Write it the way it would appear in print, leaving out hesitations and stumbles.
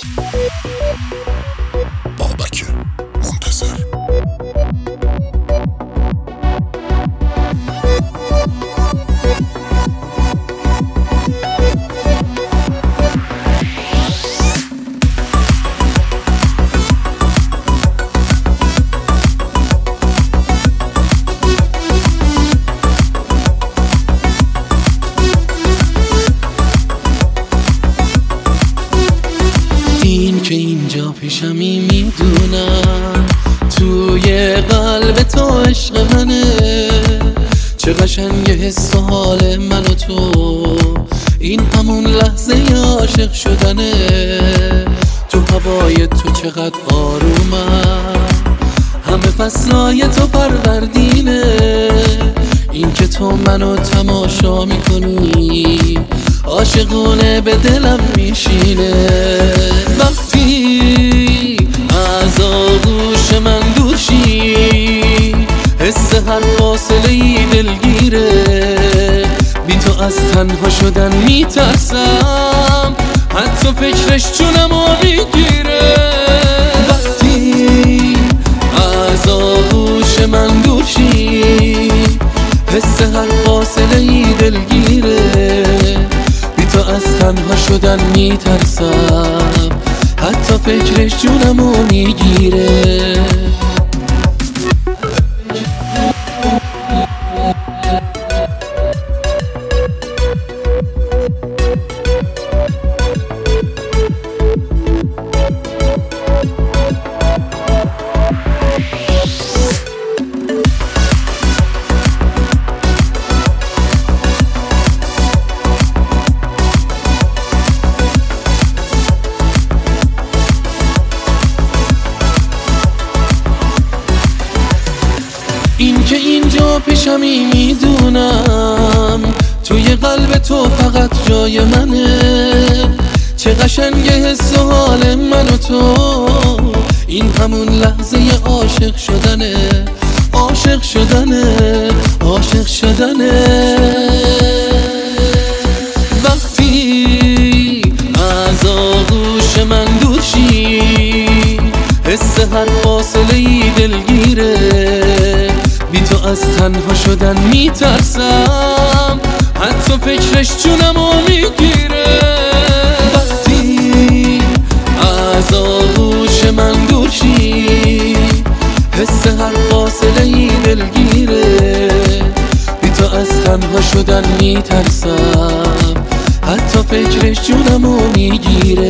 بابک منتظر. این که اینجا پیشمی میدونم توی قلب تو عشق منه، چه قشنگه حس و حال من و تو، این همون لحظه عاشق شدنه. تو هوای تو چقدر آرومم، همه فصلای تو فروردینه. این که تو منو تماشا میکنی عاشقونه به دلم میشینه. وقتی از آغوش من دور شی، حس هر فاصله ای دلگیره. بی تو از تنها شدن میترسم، حتی فکرش جونمو میگیره. وقتی از آغوش من دور شی، حس هر فاصله ای دلگیره. بی تو از تنها شدن میترسم، حتی فکرش جونمو میگیره. این که اینجا پیشمی میدونم توی قلب تو فقط جای منه، چه قشنگه حس و حال من و تو، این همون لحظه عاشق شدنه. عاشق شدنه، عاشق شدنه. وقتی از آغوش من دور شی، حس هر فاصله ای دلگیره. بی تو از تنها شدن میترسم، حتی فکرش جونمو میگیره. وقتی از آغوش من دور شی، حس هر فاصله ای دلگیره. بی تو از تنها شدن میترسم، حتی فکرش جونمو میگیره.